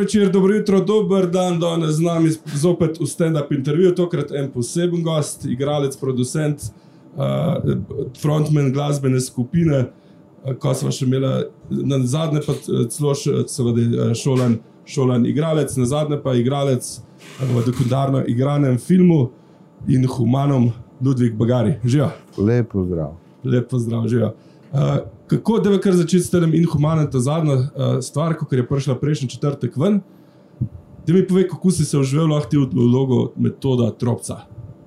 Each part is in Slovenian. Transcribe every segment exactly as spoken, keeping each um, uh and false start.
večer, dobro jutro, dober dan, danes z nami zopet v stand-up intervjuju, tokrat en poseben gost, igralec, producent, uh, frontman glasbene skupine, uh, ko sva še imela, na zadnje pa celo seveda šolan, šolan igralec, na zadnje pa igralec v dokumentarno igranem filmu in humanom Ludvik Bagari. Živijo. Lep pozdrav. Lep pozdrav, živijo. Uh, kako deva kar začeti s tem Inhumanem, ta zadnja uh, stvar, ko je prišla prejšnji četrtek ven? Da mi povej, kako si se vživel lahko ti v vlogo Metoda Tropca.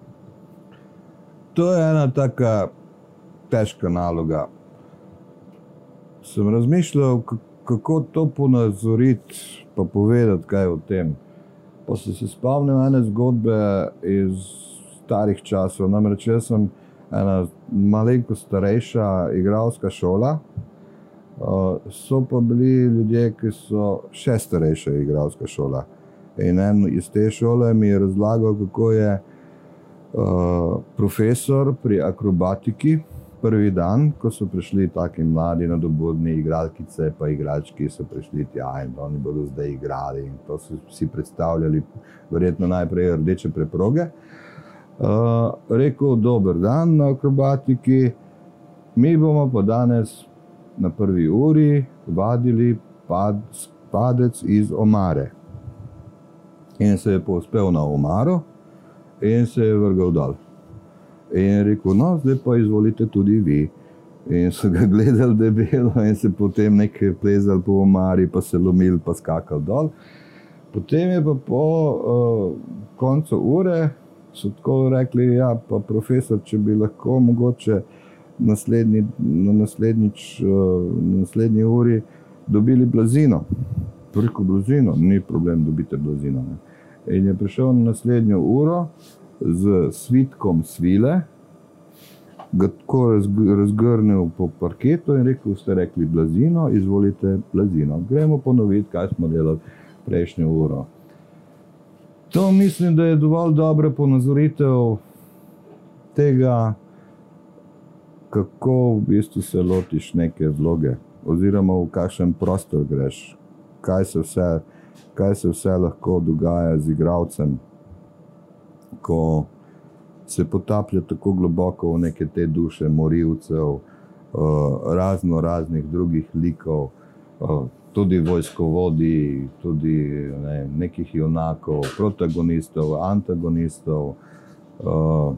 To je ena taka težka naloga. Sem razmišljal, kako to ponazoriti pa povedati kaj o tem. Pa sem se spomnil ene zgodbe iz starih časov. Namreč jaz sem ena malenko starejša igralska šola, uh, so pa bili ljudje, ki so še starejša igralska šola. In en iz te šole mi je razlagal, kako je uh, profesor pri akrobatiki prvi dan, ko so prišli taki mladi nadobudni igralkice pa igrački, so prišli tja in oni bodo zdaj igrali in to so si predstavljali verjetno najprej rdeče preproge. Uh, rekel, dober dan na akrobatiki, mi bomo pa danes na prvi uri vadili pad, padec iz omare. In se je povzpel na omaro in se je vrgel dol. In rekel, no, zdaj pa izvolite tudi vi. In so ga gledali debelo in se potem nekaj plezali po omari, pa se lomili, pa skakali dol. Potem je pa po uh, koncu ure so tako rekli, ja, pa profesor, če bi lahko mogoče naslednji, na, naslednjič, na naslednji uri dobili blazino. Preko blazino, ni problem, dobite blazino. Ne. In je prišel na naslednjo uro z svitkom svile, ga tako razgrnil po parketu in rekel, ste rekli blazino, izvolite blazino. Gremo ponoviti, kaj smo delali prejšnjo uro. To mislim, da je dovolj dobra ponazoritev tega, kako v bistvu se lotiš neke vloge, oziroma v kakšen prostor greš, kaj se vse, kaj se vse lahko dogaja z igralcem, ko se potaplja tako globoko v neke te duše morilcev, razno raznih drugih likov, tudi vojskovodij, tudi ne, nekih junakov, protagonistov, antagonistov, uh,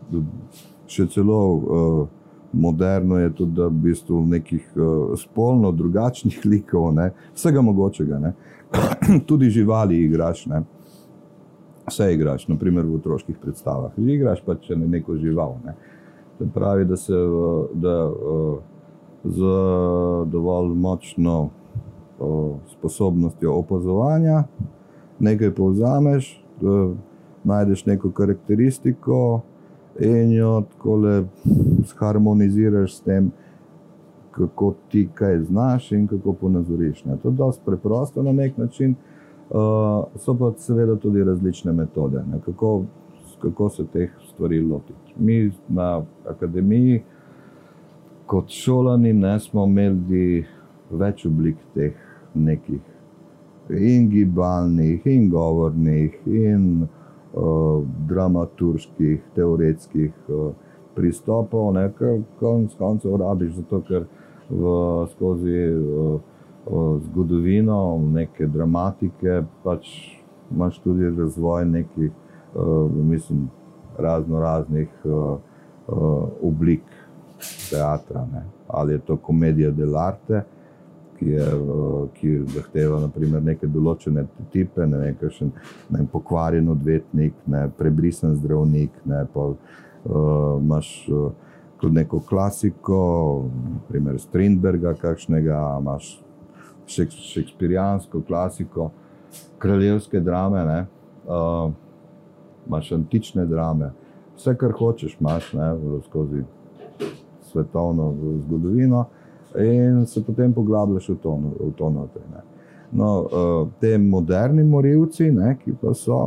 še celo uh, moderno je tudi, da v bistvu nekih uh, spolno drugačnih likov, ne, vsega mogočega, ne. Tudi živali igraš, ne. Vse igraš, naprimer v otroških predstavah. Igraš pač neko žival, ne. To pravi, da se da, uh, z dovolj močno sposobnostjo opazovanja, nekaj povzameš, najdeš neko karakteristiko in jo takole sharmoniziraš s tem, kako ti kaj znaš in kako ponazoriš. Ne. To je dosti preprosto na nek način, uh, so pa seveda tudi različne metode, ne. Kako, kako se teh stvari lotiti. Mi na akademiji kot šolani ne smo imeli več oblik teh nekih in gibalnih, in govornih, in uh, dramaturških, teoretskih uh, pristopov, ne, konec koncev rabiš, zato ker v, skozi uh, uh, zgodovino neke dramatike pač imaš tudi razvoj nekih, uh, mislim, razno raznih uh, uh, oblik teatra, ne. Ali je to komedija dell'arte, ki, je, ki zahteva naprimer neke določene tipe, ne vem, kakšen ne, pokvarjen odvetnik, ne, prebrisan zdravnik, ne, pa uh, imaš uh, tudi neko klasiko, naprimer Strindberga kakšnega, imaš šek, šekspirijansko klasiko, kraljevske drame, ne, uh, imaš antične drame, vse, kar hočeš imaš, ne, skozi svetovno zgodovino, in se potem poglabljaš v to, v to noter, ne. No, uh, te moderni morilci, ne, ki pa so,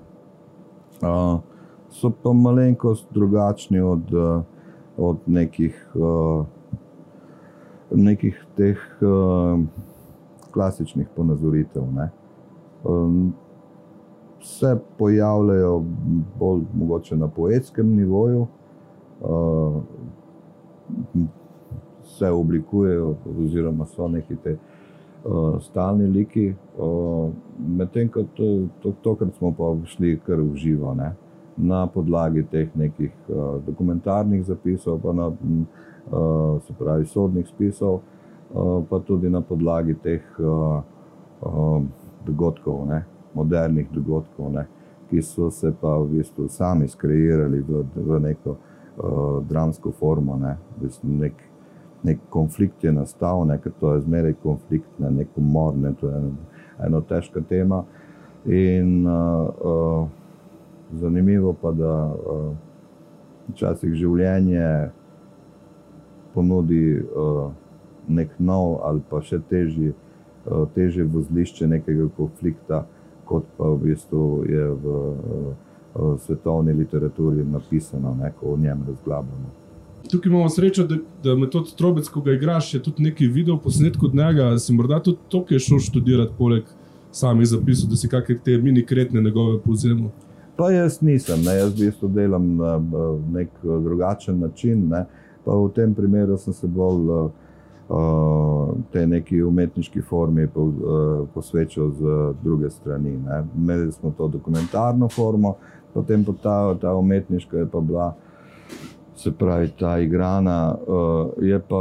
uh, so pa malenkost drugačni od, uh, od nekih, uh, nekih teh uh, klasičnih ponazoritev, ne. Um, se pojavljajo bolj mogoče na poetskem nivoju, uh, se oblikujejo oziroma so neki te uh, stalni liki, uh, medtem ko to, to, tokrat smo pa šli kar v živo, ne? Na podlagi teh nekih uh, dokumentarnih zapisov, pa na, uh, se pravi, sodnih spisov, uh, pa tudi na podlagi teh uh, uh, dogodkov, ne? Modernih dogodkov, ne? Ki so se pa v bistvu sami skreirali v, v neko uh, dramsko formo, ne? V bistvu nek, nek konflikt je nastal, ne? Ker to je zmeraj konflikt, ne? Nek umor, ne? To je eno, eno težka tema. In uh, uh, zanimivo pa, da uh, včasih življenje ponudi uh, nek nov ali pa še težji, uh, težje vozlišče nekega konflikta, kot pa v bistvu je v uh, svetovni literaturi napisano, ne, ko o njem razglabljamo. Tukaj imamo srečo, da, da Metod Trobec, ko ga igraš, je tudi neki video posnetek od njega. Si morda tudi to, ki je šel študirati poleg samih zapisov, da si kakšne te mini kretne njegove povzemal? Pa jaz nisem, ne, jaz v bistvu delam na nek drugačen način, ne, pa v tem primeru sem se bolj uh, te neki umetniški formi po, uh, posvečal z druge strani, ne. Imeli smo to dokumentarno formo, potem pa ta, ta umetniška je pa bila, se pravi, ta igrana, uh, je pa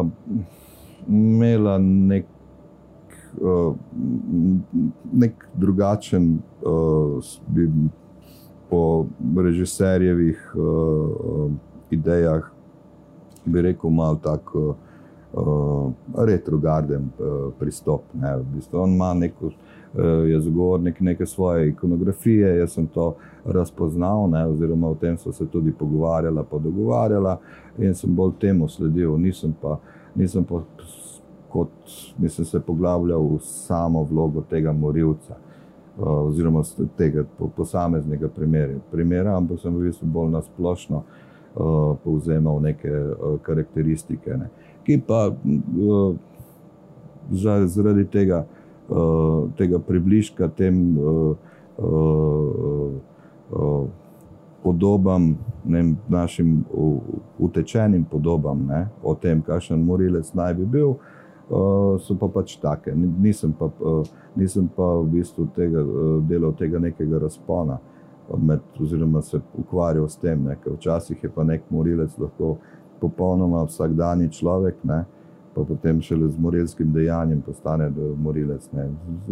imela nek, uh, nek drugačen, uh, po režiserjevih uh, idejah, bi rekel, malo tak uh, retrogarden uh, pristop. Ne. V bistvu on ima neko, uh, je zagovornik neke svoje ikonografije, jaz sem to razpoznal, ne, oziroma o tem so se tudi pogovarjala, pa dogovarjala in sem bolj temu sledil, nisem pa, nisem pa kot, mislim, se poglabljal v samo vlogo tega morilca, uh, oziroma tega posameznega primera, primera, ampak sem v bistvu bolj nasplošno uh, povzemal neke uh, karakteristike, ne, ki pa uh, zaradi tega, uh, tega približka tem uh, uh, uh, podobam, ne, našim utečenim podobam, ne, o tem, kakšen morilec naj bi bil, uh, so pa pač take. Nisem pa, uh, nisem pa v bistvu tega, uh, delal tega nekega razpona, med, oziroma se ukvarjal s tem, ne, ker včasih je pa nek morilec lahko popolnoma vsakdanji človek, ne, pa potem šele z morilskim dejanjem postane morilec, ne.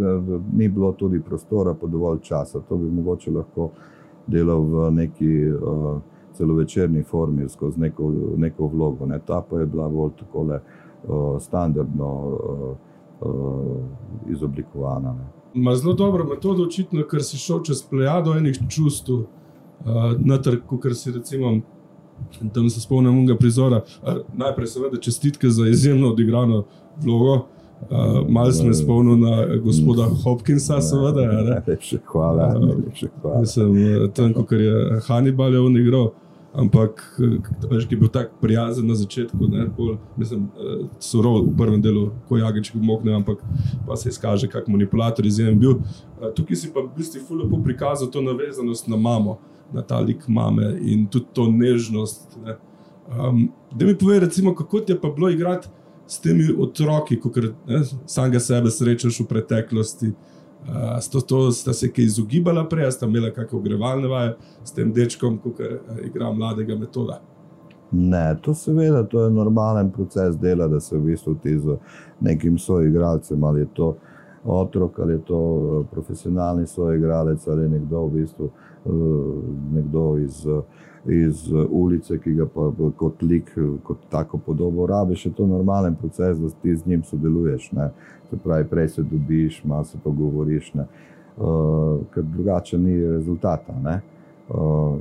Ni bilo tudi prostora pa dovolj časa, to bi mogoče lahko delal v neki uh, celovečerni formi skozi neko, neko vlogo, ne. Ta pa je bila bolj takole uh, standardno uh, uh, izoblikovana, ne. Ma zelo dobro metodo očitno, ker si šel čez plejado enih čustev, uh, noter, kakor si recimo, tam se spomnim unega prizora, uh, najprej seveda čestitke za izjemno odigrano vlogo. Uh, malo sem me spomnil na gospoda Hopkinsa, seveda. Najlepše hvala, najlepše hvala. Mislim, tam, kakor je Hannibal je on igral, ampak veš, ki je bil tak prijazen na začetku, ne, bolj, mislim, surov v prvem delu, ko jagenček umokne, ampak pa se izkaže, kak manipulator izjemen bil. Uh, tukaj si pa v bistvu ful lepo prikazal to navezanost na mamo, na ta lik mame in tudi to nežnost, ne. Um, da mi povej, recimo, kako ti je pa bilo igrati s temi otroki, kakor samega sebe srečaš v preteklosti. Uh, sta, to, sta se kaj izogibala prej, sta imela kakšne ogrevalne vaje s tem dečkom, kakor uh, igra mladega Metoda? Ne, to seveda, to je normalen proces dela, da se v bistvu ti z nekim soigralcem, ali je to otrok, ali je to profesionalni soigralec, ali je nekdo v bistvu uh, nekdo iz iz ulice, ki ga pa kot lik, kot tako podobo rabiš, je to normalen proces, da ti z njim sodeluješ, ne. Se pravi, prej se dobiš, malo se pogovoriš, ne. Uh, ker drugače ni rezultata, ne. Uh,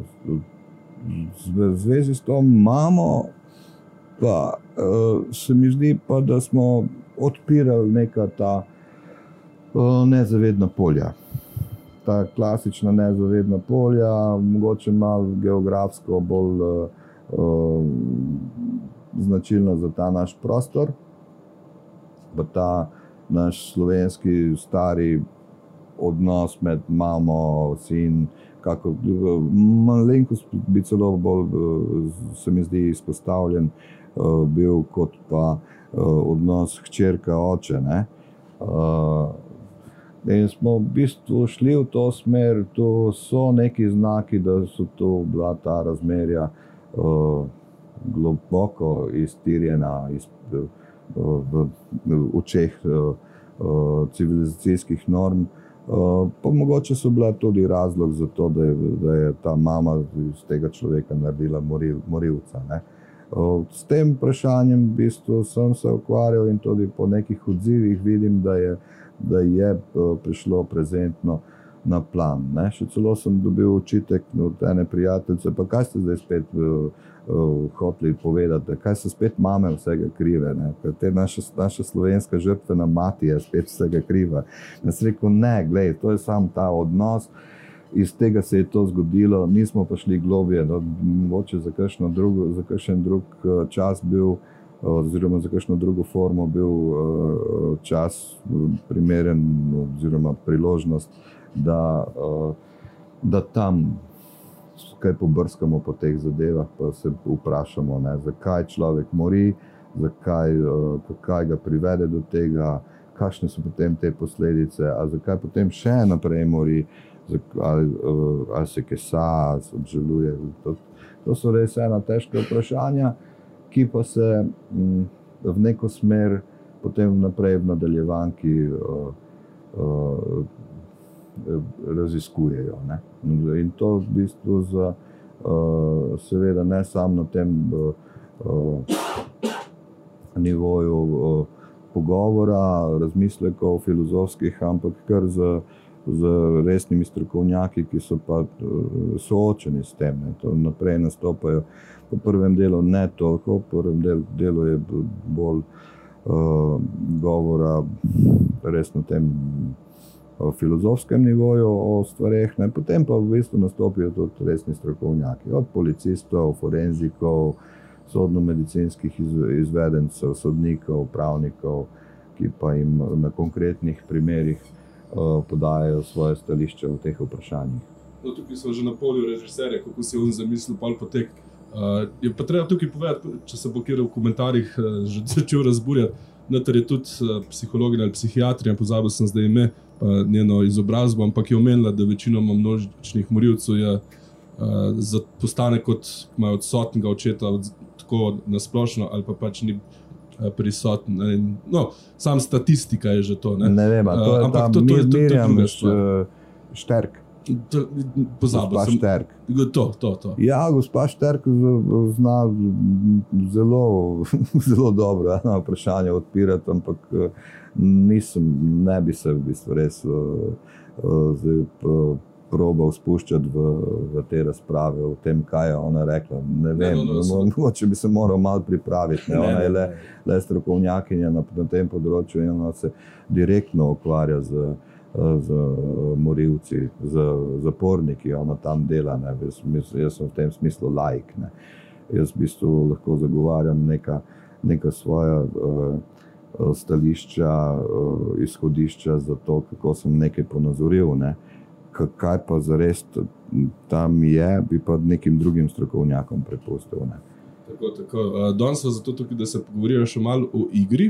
v zvezi s to mamo pa uh, se mi zdi pa, da smo odpirali neka ta uh, nezavedna polja. Ta klasična nezavedna polja, mogoče malo geografsko bolj uh, uh, značilna za ta naš prostor, pa ta naš slovenski stari odnos med mamo, sin, kako malenkost bi celo bolj, se mi zdi, izpostavljen bil kot pa odnos hčerka oče, ne. In smo v bistvu šli v to smer, to so neki znaki, da so to bila ta razmerja globoko iztirjena iz, v očeh civilizacijskih norm. Pa mogoče so bila tudi razlog za to, da je, da je ta mama iz tega človeka naredila moril, morilca, ne. S tem vprašanjem v bistvu sem se ukvarjal in tudi po nekih odzivih vidim, da je, da je prišlo prezentno na plan, ne. Še celo sem dobil očitek od ene prijateljice, pa kaj ste zdaj spet uh, uh, hoteli povedati, kaj so spet mame vsega krive, ne. Te naša, naša slovenska žrtvena mati je spet vsega kriva. Jaz rekel, ne, glej, to je sam ta odnos, iz tega se je to zgodilo, nismo pa šli globje, no, mogoče za kakšno drugo, za kakšen drug čas bil, oziroma za kakšno drugo formo bil čas primeren oziroma priložnost, da, da tam kaj pobrskamo po teh zadevah, pa se vprašamo, ne, zakaj človek mori, zakaj, kaj ga privede do tega, kakšne so potem te posledice, a zakaj potem še naprej mori, ali, ali se kesa, ali se obžaluje. To, to so res ena težka vprašanja, ki pa se m, v neko smer potem naprej v nadaljevanki uh, uh, raziskujejo, ne. In to v bistvu za, uh, seveda ne samo na tem uh, nivoju uh, pogovora, razmislekov filozofskih, ampak kar za z resnimi strokovnjaki, ki so pa soočeni s tem, ne. To naprej nastopajo. Po prvem delu ne toliko, po prvem del, delu je bolj uh, govora res na tem uh, filozofskem nivoju o stvareh, ne. Potem pa v bistvu nastopijo tudi resni strokovnjaki, od policistov, forenzikov, sodno-medicinskih izvedencev, sodnikov, pravnikov, ki pa jim na konkretnih primerih podajajo svoje stališče v teh vprašanjih. No, tukaj smo že na polju režiserja, kako si on zamislil pol potek. Uh, je pa treba tukaj povedati, če se bo kjer v komentarjih uh, že začel razburjati, noter je tudi uh, psihologinja ali psihiatrija, pozabil sem zdaj ime, pa njeno izobrazbo, ampak je omenila, da večinoma množičnih morilcev je uh, postane kot imajo odsotnega očeta, od, tako nasplošno, ali pa pač ni prisoten. No, sam statistika je že to, ne? Ne vem, to je ampak ta to, to je, to, to je Mirjam druga stvar. Šterk. To, pozabil gospa sem. Šterk. To, to, to. Ja, gospa Šterk zna zelo, zelo dobro na vprašanje odpirati, ampak nisem, ne bi se v bistvu res zdaj probal spuščati v, v te razprave o tem, kaj je ona rekla. Ne vem, ne, no, no, mogoče bi se moral malo pripraviti. Ne? Ne, Ona je le, ne. le strokovnjakinja na, na tem področju in ona se direktno ukvarja z, z morilci, z zaporniki, ona tam dela. Ne? Jaz, jaz sem v tem smislu laik. Ne? Jaz v bistvu lahko zagovarjam neka, neka svoja uh, stališča, uh, izhodišča za to, kako sem nekaj ponazoril. Ne? Kaj pa zares tam je, bi pa nekim drugim strokovnjakom prepustil. Ne. Tako, tako. Danes smo zato tukaj, da se pogovorijo še malo o igri.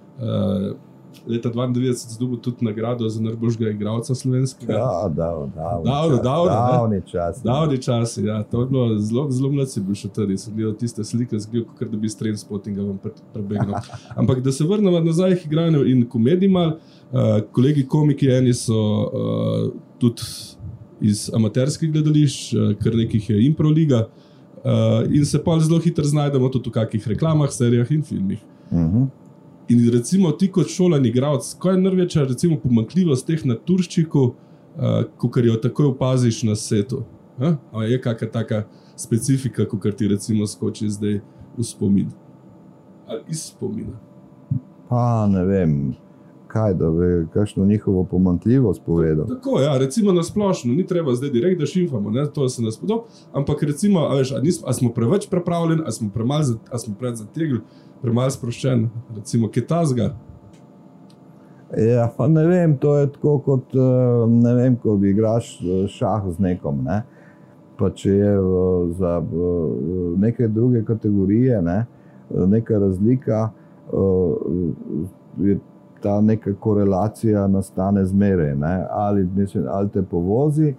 Leta dvaindevetdeset si dobil tudi nagrado za najboljšega igralca slovenskega. Ja, davno, davno. Davno, davno, davni čas. Davni časi, ja. To je bilo zelo, zelo mlad si bil še tudi. Sem gledal tiste slike, zgledal, kot da bi s Trainspottinga vam prebegnil. Ampak da se vrnemo nazaj k igranju in komediji mal. Uh, kolegi komiki eni so uh, tudi iz amaterskih gledališč, uh, kar nekih je improliga uh, in se pa zelo hitro znajdemo tudi v kakih reklamah, serijah in filmih. Uh-huh. In recimo ti kot šolan igralec, kaj je največja recimo pomanjkljivost teh naturščikov, uh, kakor jo takoj opaziš na setu? Uh? A je kakšna taka specifika, kakor ti recimo skoči zdaj v spomin? Ali iz spomina? Pa ne vem, kaj da bi kakšno njihovo pomanjkljivost povedal. Tako, ja, recimo na splošno, ni treba zdaj direkt, da šimfamo, ne, to se nas podob, ampak recimo, a veš, a, nismo, a smo preveč prepravljeni, a smo premalj, a smo preveč zategli, premalj sproščen, recimo, kaj tazga? Ja, pa ne vem, to je tako kot, ne vem, ko igraš šah z nekom, ne? Pa če je za neke druge kategorije, ne? Neka razlika, je ta neka korelacija nastane zmeraj, ne? Ali, mislim, ali te povozi,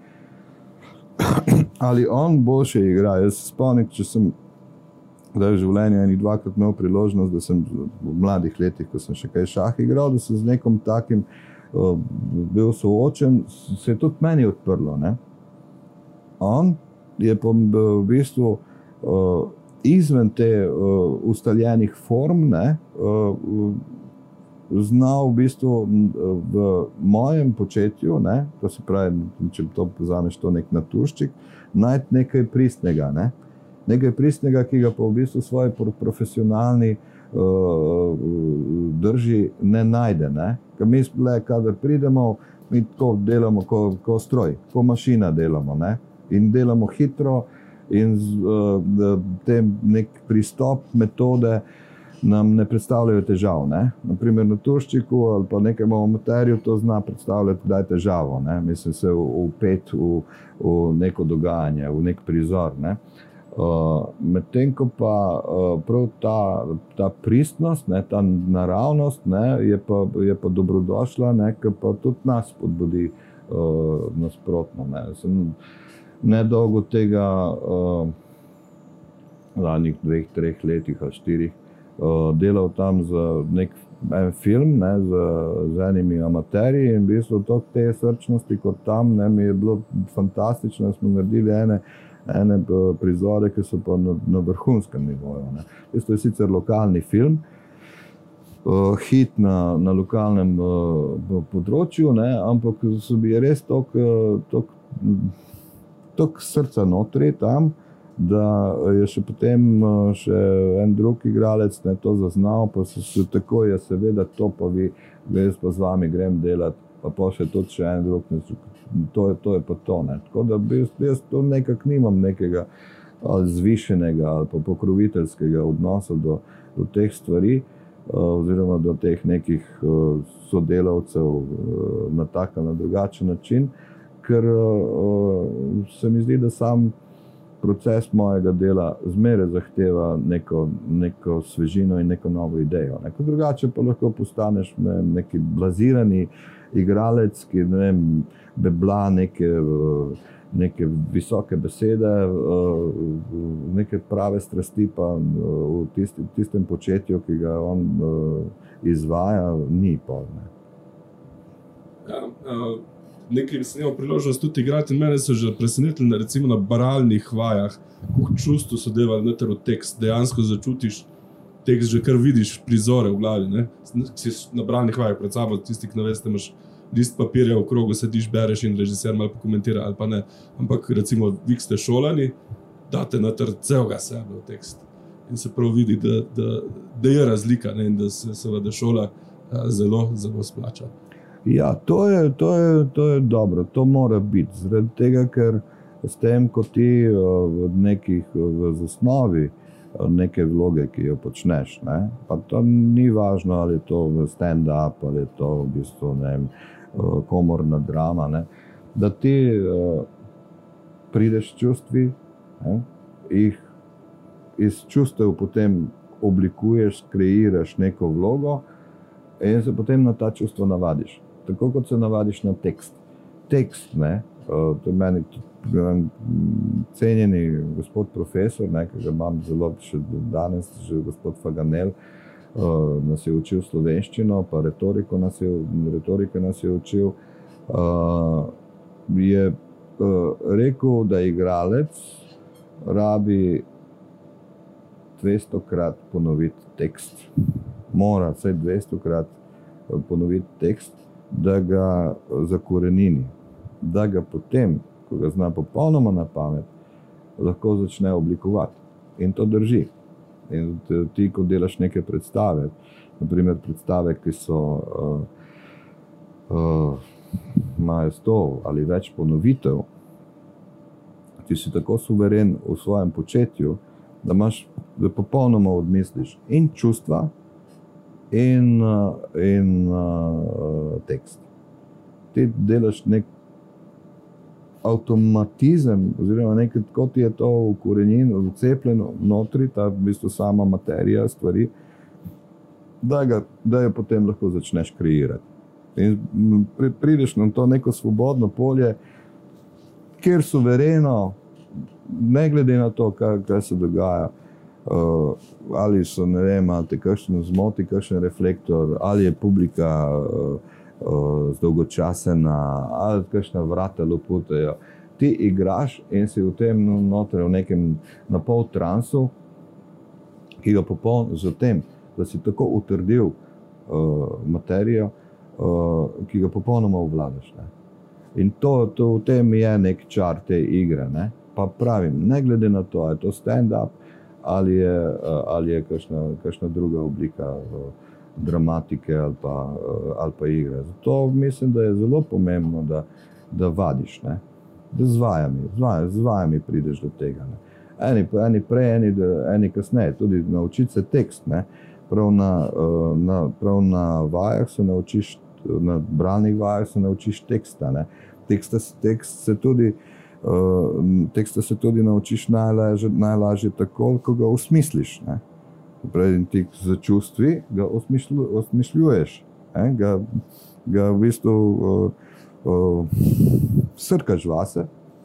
ali on boljše igra. Jaz se spomnim, če sem da je v življenju enih dvakrat imel priložnost, da sem v mladih letih, ko sem še kaj šah igral, da sem z nekom takim uh, bil soočen, se je tudi meni odprlo. Ne? On je pa v bistvu uh, izven te uh, ustaljenih form, ne, uh, znal v bistvu v mojem početju, ne, to se pravi, če to pozameš to nek naturščik, najti nekaj pristnega, ne. Nekaj pristnega, ki ga pa v bistvu svoji profesionalni uh, drži ne najde. Ne? Ker mi le, kadar pridemo, mi tako delamo ko, ko stroj, ko mašina delamo. Ne? In delamo hitro in uh, te nek pristop, metode nam ne predstavljajo težav. Ne? Naprimer na turščiku ali pa nekemu amaterju to zna predstavljati, da je težavo. Ne? Mislim se upet v, v neko dogajanje, v nek prizor. Ne? Uh, medtem ko pa uh, prav ta, ta pristnost, ne, ta naravnost, ne, je, pa, je pa dobrodošla, ne, ker pa tudi nas podbudi uh, nasprotno. Ne. Sem nedolgo tega uh, zadnjih dveh, treh letih ali štirih uh, delal tam za nek en film, ne, z, z enimi amaterji in v bistvu toliko te srčnosti kot tam, ne, mi je bilo fantastično, smo naredili ene ene prizore, ki so pa na, na vrhunskem nivoju. Ne. To je sicer lokalni film, uh, hit na, na lokalnem uh, področju, ne, ampak so bi res toliko srca notri tam, da je še potem uh, še en drug igralec ne, to zaznal, pa so se tako, ja seveda to pa vi, jaz pa z vami grem delati, pa pa še tudi še en drug, ne, To je, to je pa to. Ne. Tako da jaz, jaz to nekako nimam nekega ali zvišenega ali pa pokroviteljskega odnosa do, do teh stvari uh, oziroma do teh nekih uh, sodelavcev uh, na tak ali na drugačen način, ker uh, se mi zdi, da sam proces mojega dela zmeraj zahteva neko, neko svežino in neko novo idejo. Neko drugače pa lahko postaneš ne, neki blazirani igralec, ki ne vem, bebla neke, neke visoke besede, neke prave strasti pa v tistim, tistem početju, ki ga on izvaja, ni pa. Ne. Ja, uh, nekaj sem imel priložnost tudi igrati in mene so že presenetili, recimo na baralnih vajah, koliko čustv so delali noter v tekst, dejansko začutiš tekst, že kar vidiš prizore v glavi, ne? Si na bralnih vajah pred sabo, tisti, ki ne veste, imaš list papirja v krogu, sediš, bereš in režiser malo pokomentira ali pa ne. Ampak recimo, vi ste šolani, date noter celega sebe v tekst. In se prav vidi, da, da, da je razlika, ne? In da se seveda šola zelo, zelo splača. Ja, to je, to je, to je dobro, to mora biti. Zaradi tega, ker s tem, ko ti v nekih v zasnovi neke vloge, ki jo počneš, ne? Pa to ni važno, ali je to stand-up, ali je to v bistvu, ne vem, komorna drama, ne? Da ti uh, prideš s čustvi, ne? Jih iz čustev potem oblikuješ, kreiraš neko vlogo in se potem na ta čustva navadiš. Tako kot se navadiš na tekst. Tekst, ne, uh, to je meni cenjeni gospod profesor, ne, ki ga imam zelo še danes, že gospod Faganel, uh, nas je učil slovenščino, pa retoriko nas je, retoriko nas je učil, uh, je uh, rekel, da igralec rabi dvestokrat ponoviti tekst. Mora vsaj dvestokrat ponoviti tekst, da ga zakorenini, da ga potem, ko ga zna popolnoma na pamet, lahko začne oblikovati. In to drži. In ti, ko delaš neke predstave, naprimer predstave, ki so uh, uh, imajo sto ali več ponovitev, ti si tako suveren v svojem početju, da imaš, da popolnoma odmisliš in čustva, in, in uh, tekst. Ti delaš nek avtomatizem, oziroma nekaj, kot je to ukorenjeno, vcepljeno notri, ta v bistvu sama materija stvari, da, ga, da jo potem lahko začneš kreirati. In prideš na to neko svobodno polje, kjer suvereno, ne glede na to, kaj, kaj se dogaja, uh, ali so, ne vem, ali te kakšen zmoti, kakšen reflektor, ali je publika uh, uh, zdolgočasena, ali kakšna vrata loputajo. Ti igraš in si v tem notri, v nekem napol transu, ki ga popoln z tem, da si tako utrdil uh, materijo, uh, ki ga popolnoma obvladaš. Ne? In to, to v tem je nek čar te igre. Ne? Pa pravim, ne glede na to, je to stand-up ali je, ali je kakšna, kakšna druga oblika uh, dramatike ali pa, uh, ali pa igre. Zato mislim, da je zelo pomembno, da, da vadiš, ne? Da z vajami, z vajami, z vajami prideš do tega. Ne? Eni, eni prej, eni, eni kasneje, tudi naučiti se tekst. Ne? Prav, na, uh, na, prav na vajah se naučiš, na bralnih vajah se naučiš teksta. Ne? Teksta, tekst se tudi, uh, teksta se tudi naučiš najlažje, najlažje tako, ko ga osmisliš. Ne? Prej ti za čustvi ga osmišlju, osmišljuješ, ne? Ga, ga v bistvu uh, uh, srkaš vase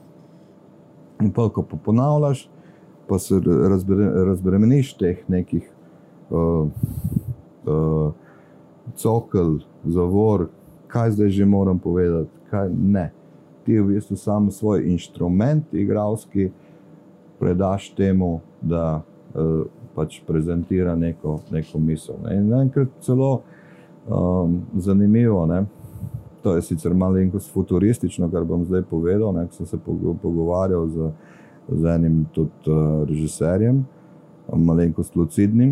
in pa ko ponavljaš, pa se razbre, razbremeniš teh nekih uh, uh, cokel, zavor, kaj zdaj že moram povedati, kaj ne. Ti v bistvu sam svoj inštrument igralski predaš temu, da uh, pač prezentira neko, neko misel. Ne. In enkrat celo um, zanimivo, ne. To je sicer malenkost futuristično, kar bom zdaj povedal, ne, ko sem se pogovarjal z, z enim tudi uh, režiserjem, malenkost lucidnim.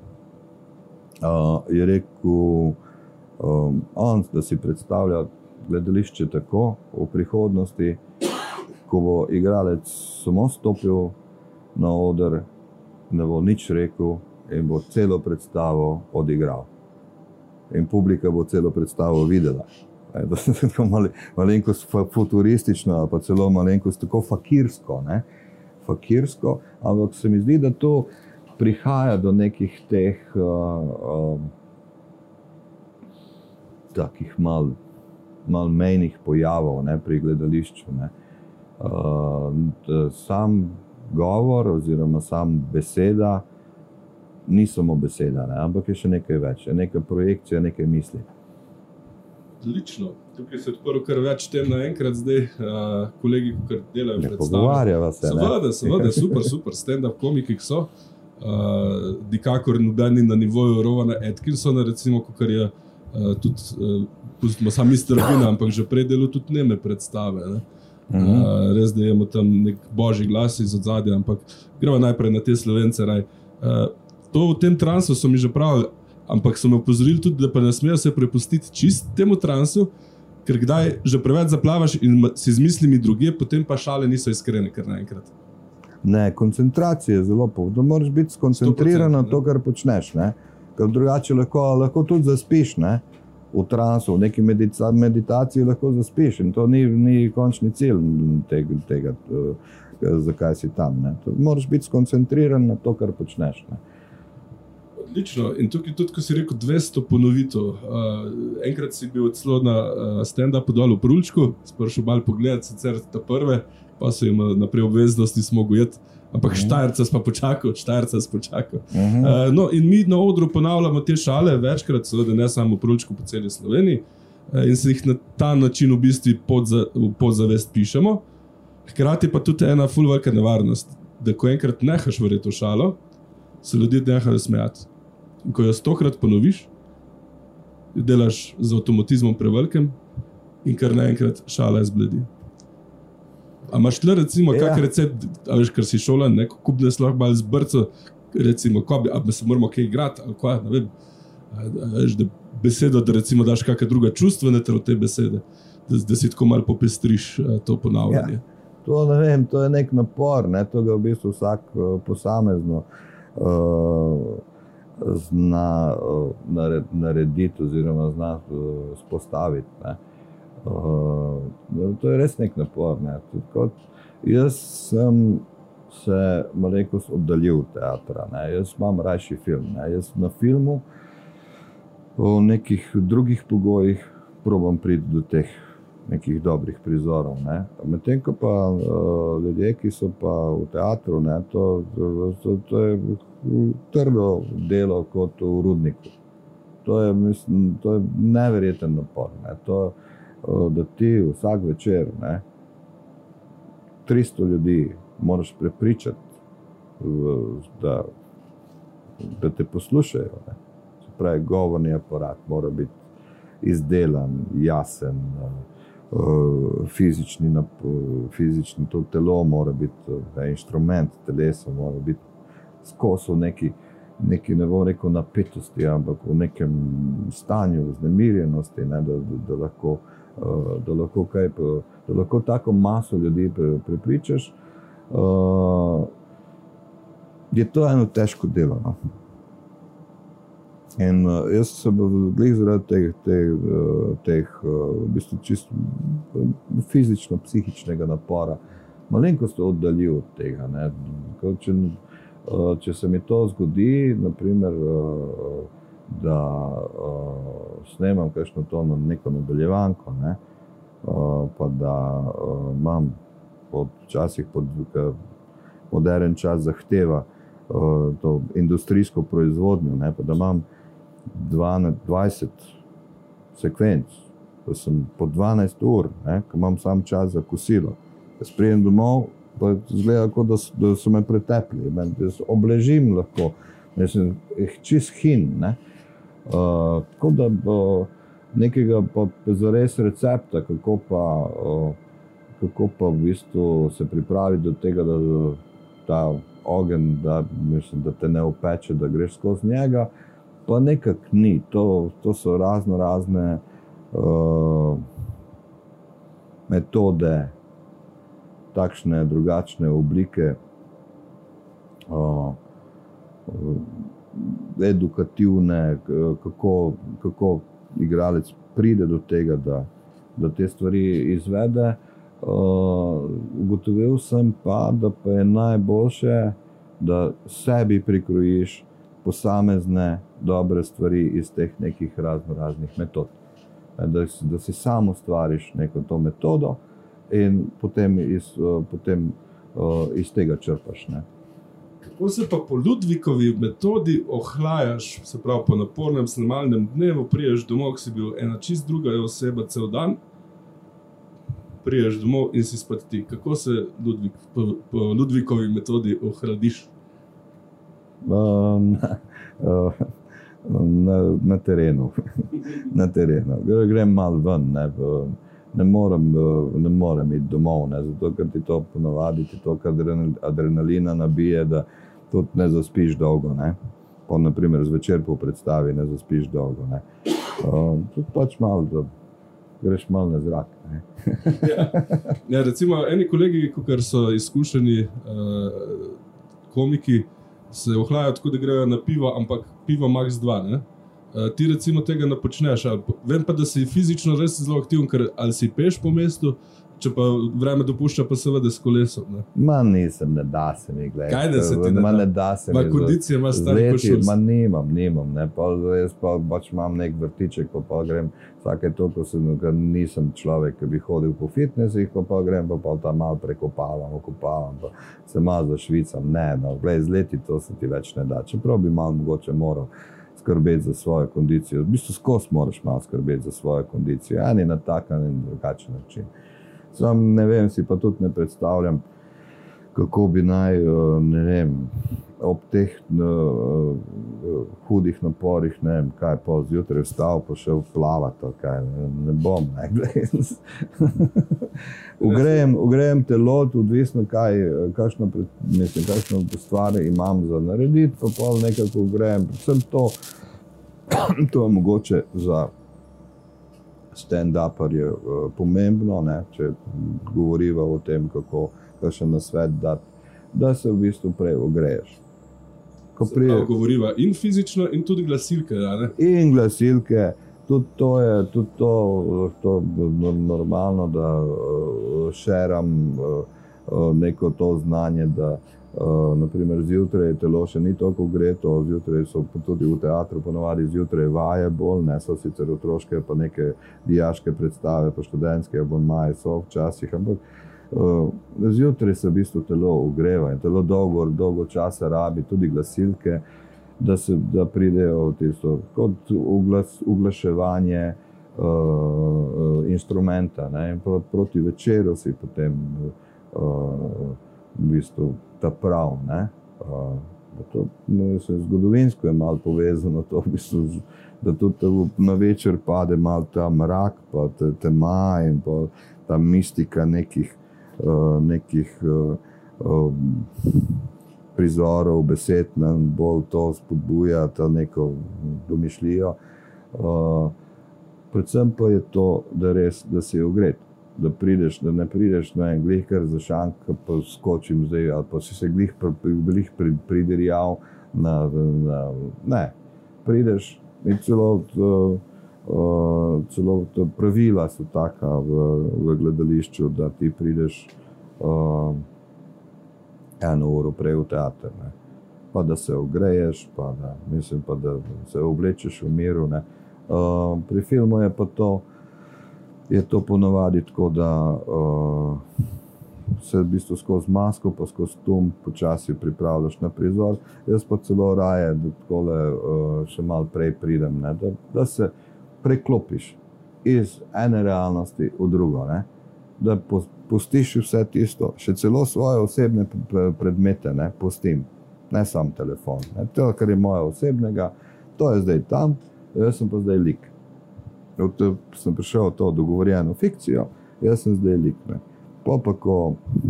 Uh, je rekel, um, on, da si predstavlja gledališče tako v prihodnosti, ko bo igralec samo stopil na oder, ne bo nič rekel in bo celo predstavo odigral. In publika bo celo predstavo videla. E, to je tako malenkost futuristično, ali pa celo malenkost tako fakirsko, ne? Fakirsko, ampak se mi zdi, da to prihaja do nekih teh uh, um, takih mal, mal mejnih pojavov, ne, pri gledališču. Ne. Uh, sam govor oziroma sam beseda ni samo beseda, ne, ampak je še nekaj več, je neka projekcija, nekaj misli. Odlično. Tukaj se odprl kar več tem naenkrat zdaj, uh, kolegi, ki delajo predstave. Pogovarjava se, ne? Seveda, seveda, super, super, stand-up komiki so. Uh, nikakor nobeni na nivoju Rovana Atkinsona, recimo, kar je uh, tudi, uh, pustimo sam mister Bean, ampak že prej delo tudi neme predstave. Ne? Uh, res, da imamo tam nek božji glas iz odzadja, ampak gremo najprej na te Slovence. Raj. Uh, to v tem transu so mi že pravili, ampak so me opozorili tudi, da pa ne smejo se prepustiti čist temu transu, ker kdaj že preveč zaplavaš in si z mislimi druge, potem pa šale niso iskrene kar naenkrat. Ne, koncentracija je zelo pomembna. Moraš biti skoncentriran na to, kar počneš. Ne? Ker drugače lahko, lahko tudi zaspiš, ne? V transu, v neki medita meditaciji lahko zaspiš in to ni, ni končni cilj tega, tega zakaj si tam. Ne? Moraš biti skoncentriran na to, kar počneš. Ne? Odlično. In tukaj tudi, ko si rekel dvesto ponovitev. Uh, enkrat si bil celo na uh, stand-upu dol v Prulčku, sprašal malo pogledati, sicer ta prve, pa so jim naprej obveznosti smo mogli jeti, ampak uh-huh. Štajerca smo počakal, Štajerca smo počakal. Uh-huh. uh, no, in mi na odru ponavljamo te šale večkrat, seveda ne samo v Prulčku, po celi Sloveniji, uh, in se jih na ta način v bistvu podza, podzavest pišemo. Hkrati pa tudi ena ful velika nevarnost, da ko enkrat nehaš verjeti v šalo, se ljudje nehajo smejati. In ko jo stokrat ponoviš, delaš z avtomatizmom prevelikem in kar naenkrat šala izbledi. A imaš tle recimo ja. Kak recept, a veš, ker si šolan, neko kupne se lahko malo zbrco, recimo, ko bi, a bi se moramo kaj igrati, ali kaj, ne vem, a, a, veš, da besedo, da recimo daš kakšna druga čustva neter od te besede, da, da si tako malo popestriš a, to ponavljanje. Ja. To ne vem, to je nek napor, ne, to ga v bistvu vsak uh, posamezno. Uh, zna uh, narediti oziroma zna uh, spostaviti. Ne. Uh, to je res nek napor. Ne. Kot, jaz sem se malenkost oddaljil od teatra. Ne. Jaz imam rajši film. Ne. Jaz na filmu v nekih drugih pogojih probam priti do teh nekih dobrih prizorov. Ne. Medtem ko pa uh, ljudje, ki so pa v teatru, ne, to, to, to je trdo delo kot v rudniku. To je, mislim, to je neverjeten napor. Ne. To, uh, da ti vsak večer, ne, tristo ljudi moraš prepričati, da, da te poslušajo. Ne. Se pravi, govorni aparat mora biti izdelan, jasen, uh, fizični, fizični, to telo mora biti, uh, inštrument, teleso mora biti skozi v neki, neki, ne bom rekel napetosti, ampak v nekem stanju vznemirjenosti, ne, da, da, da, lahko, uh, da, lahko kaj, da lahko tako maso ljudi prepričaš. Uh, je to eno težko delo. No? In uh, jaz sem glih zaradi teh, teh, teh uh, v bistvu čisto fizično-psihičnega napora malenkost oddaljil od tega. Ne. Če, uh, če se mi to zgodi, naprimer, uh, da uh, snemam kakšno to na neko nadaljevanko, ne, uh, pa da uh, imam pod, včasih pod moderen čas zahteva uh, to industrijsko proizvodnjo, ne, pa da imam dvajset sekvenc, da sem po dvanajst ur, ne, ko imam sam čas za kosilo. Jaz prijem domov, pa izgleda, kot da, da so me pretepli, da obležim lahko, da sem čist hin. Ne. Uh, tako da bo nekega pa zares recepta, kako pa, uh, kako pa v bistvu se pripravi do tega, da ta ogenj, da, mislim, da te ne opeče, da greš skozi njega, pa nekak ni. To, to so razno razne uh, metode, takšne drugačne oblike, uh, edukativne, kako, kako igralec pride do tega, da, da te stvari izvede. Uh, ugotovil sem pa, da pa je najboljše, da sebi prikrojiš posamezne dobre stvari iz teh nekih razno raznih metod. Da, da si sam ustvariš neko to metodo in potem iz, potem, uh, iz tega črpaš. Ne. Kako se pa po Ludvikovi metodi ohlajaš, se pravi po napornem snemalnem dnevu, priješ domov, si bil ena čist druga oseba cel dan, priješ domov in si spet ti. Kako se Ludvik, po, po Ludvikovi metodi ohladiš? Uh, na, uh, na, na terenu. na terenu. Grem malo ven, ne, ne, morem, ne morem iti domov, ne, zato ker ti to ponavadi, ti to adrenalina nabije, da tudi ne zaspiš dolgo. Ne. Pa naprimer zvečer po predstavi ne zaspiš dolgo. Ne. Uh, tudi pač malo, da greš malo na zrak. Ne. ja. Ja, recimo, eni kolegi, ki so izkušeni uh, komiki, se ohlajajo tako, da grejo na pivo, ampak pivo max dva, ne? Uh, ti recimo tega ne počneš, ali, vem pa, da si fizično res zelo aktiven, ker ali si peš po mestu, če pa vreme dopušča, pa seveda s kolesom, ne? Ma nisem, ne da se mi, gledaj. Kaj da se ti ne da? Ma ne da se mi. Ma kondicije imaš stari košus. Ma nimam, nimam, ne, pa jaz pa pač imam nek vrtiček, pa pa grem vsake toliko, ker nisem človek, ki bi hodil po fitnesih, pa pa grem, pa pa tam malo prekopavam, okopavam, pa se malo zašvicam, ne, no, gledaj, z leti to se ti več ne da, čeprav bi malo mogoče moral skrbeti za svojo kondicijo, v bistvu skozi moraš malo skrbeti za svojo kondicijo, ani na tak, ani na drugačen način. Sam ne vem, si pa tudi ne predstavljam, kako bi naj, ne vem, ob teh uh, hudih naporih, ne vem, kaj pa zjutraj vstal, pa šel plavati, kaj, ne, ne bom, ne, ugrejem, ugrejem telo, odvisno kaj, kakšno, mislim, kakšno stvari imam za narediti, pa pol nekako ugrejem, predvsem to, to je mogoče za stand-upper je uh, pomembno, ne, če govoriva o tem, kako kakšen nasvet dati, da se v bistvu prej ogreješ. ko pride... Govoriva in fizično, in tudi glasilke, ja, ne? In glasilke, tudi to je, tudi to, to normalno, da uh, šeram uh, uh, neko to znanje, da uh, naprimer zjutraj telo še ni toliko greto, zjutraj so tudi v teatru ponovadi zjutraj vaje bolj, ne so sicer otroške, pa neke dijaške predstave, pa študentske abonmaje so včasih, ampak Uh, zjutraj se v bistvu telo ugreva in telo dolgo, dolgo časa rabi, tudi glasilke, da, se, da pridejo v tisto, kot uglas, uglaševanje uh, uh, instrumenta. Ne? In pro, proti večeru si potem uh, v bistvu ta prav. Ne? Uh, to, no, zgodovinsko je malo povezano to, v bistvu, da tudi na večer pade malo ta mrak, pa te, tema in pa ta mistika nekih Uh, nekih uh, uh, prizorov, besed nam bolj to spodbuja, ta neko domišljijo. Uh, predvsem pa je to, da res, da si ogret, da prideš, da ne prideš na en glih kar za šank, pa skočim zdaj, ali pa si se glih, glih pridirjal na, na, ne, prideš in celo uh, Uh, celo pravila so taka v, v gledališču, da ti prideš uh, eno uro prej v teater, ne. Pa da se ogreješ, pa da, mislim pa, da se oblečeš v miru. Ne. Uh, pri filmu je pa to, je to ponavadi tako, da uh, se v bistvu skozi masko, pa skozi tum počasi pripravljaš na prizor. Jaz pa celo raje, da takole uh, še malo prej pridem, ne, da, da se preklopiš iz ene realnosti v drugo, ne? Da pustiš vse tisto, še celo svoje osebne predmete, ne? Pustim, ne sam telefon. Ne? To, kar je moje osebnega, to je zdaj tam, jaz sem pa zdaj lik. To, sem prišel v to dogovorjeno fikcijo, jaz sem zdaj lik. Ne? Po pa, ko,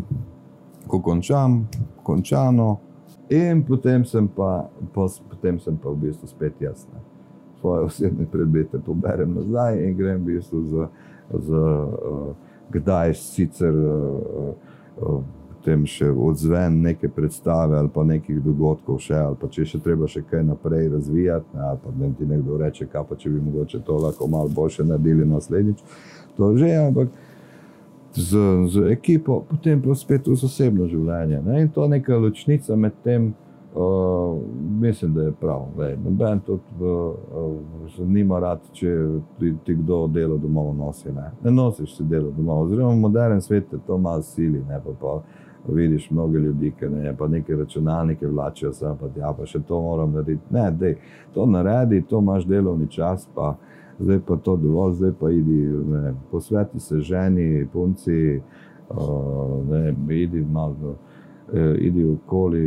ko končam, končano, in potem sem pa, po, potem sem pa v bistvu spet jaz. Ne? Svoje osebne predmete poberem nazaj in grem v bistvu za, za uh, kdaj sicer uh, uh, potem še odzven neke predstave ali pa nekih dogodkov še, ali pa če še treba še kaj naprej razvijati, ne, ali pa da ti nekdo reče, kaj pa če bi mogoče to lahko malo boljše naredili naslednjič, to že, ampak z, z ekipo, potem pa spet v osebno življenje. Ne? In to neka ločnica med tem, Uh, mislim, da je prav. Noben tudi uh, nima rad, če ti, ti kdo delo domov nosi. Ne, ne nosiš si delo domov. Oziroma v modernem svetu to malo sili, ne, pa, pa vidiš mnogo ljudi, ki ne, pa neke računalnike vlačijo sem, pa ja, pa še to moram narediti. Ne, dej, to naredi, to imaš delovni čas, pa zdaj pa to dovolj, zdaj pa idi, ne, posveti se ženi, punci, uh, ne, idi malo, idi okoli,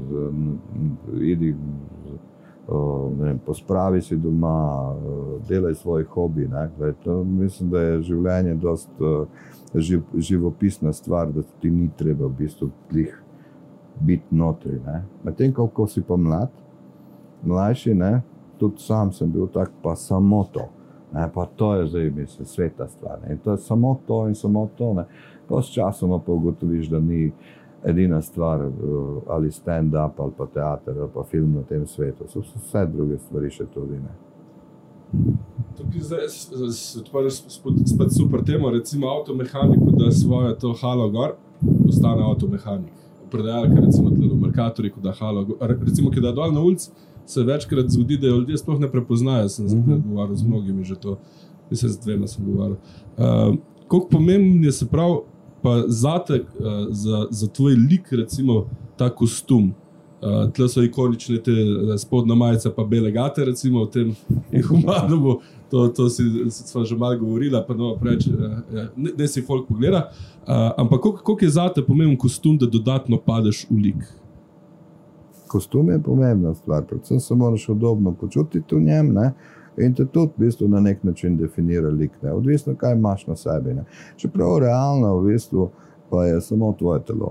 idi, ne, pospravi si doma, delaj svoj hobi. Ne. To, mislim, da je življenje dost živ, živopisna stvar, da ti ni treba v bistvu biti notri. Medtem, ko si pa mlad, mlajši, ne, tudi sam sem bil tak, pa samo to. Ne, pa to je zdaj, mislim, sveta stvar. Ne. In to je samo to in samo to. Ne. Pa s časoma pa ugotoviš, da ni edina stvar, ali stand-up, ali pa teater, ali pa film na tem svetu. So vse druge stvari še tudi, ne. Tukaj zdaj se odpadaš spet super temo, recimo avtomehaniku, da svojo to halo gor, postane avtomehanik. Predajalka, recimo tle v Mercatorju, ko da halo gor, recimo, ki da dol na ulici, se večkrat zgodi, da ljudje sploh ne prepoznajo, sem mm-hmm. govoril z mnogimi že to, mislim, z dvema sem govoril. Uh, koliko pomembno je se prav, pa zate, uh, za, za tvoj lik, recimo, ta kostum. Uh, tle so ikonične te spodna majica pa bele gate, recimo, v tem Humanumu, to, to si sva že malo govorila, pa no, preč, uh, ne, ne si folk pogleda. Uh, ampak koliko, koliko je zate pomemben kostum, da dodatno padeš v lik? Kostum je pomembna stvar, predvsem se moraš udobno počutiti v njem, ne? In te tudi v bistvu na nek način definira lik, ne? Odvisno, kaj imaš na sebi. Ne? Čeprav realno v bistvu pa je samo tvoje telo.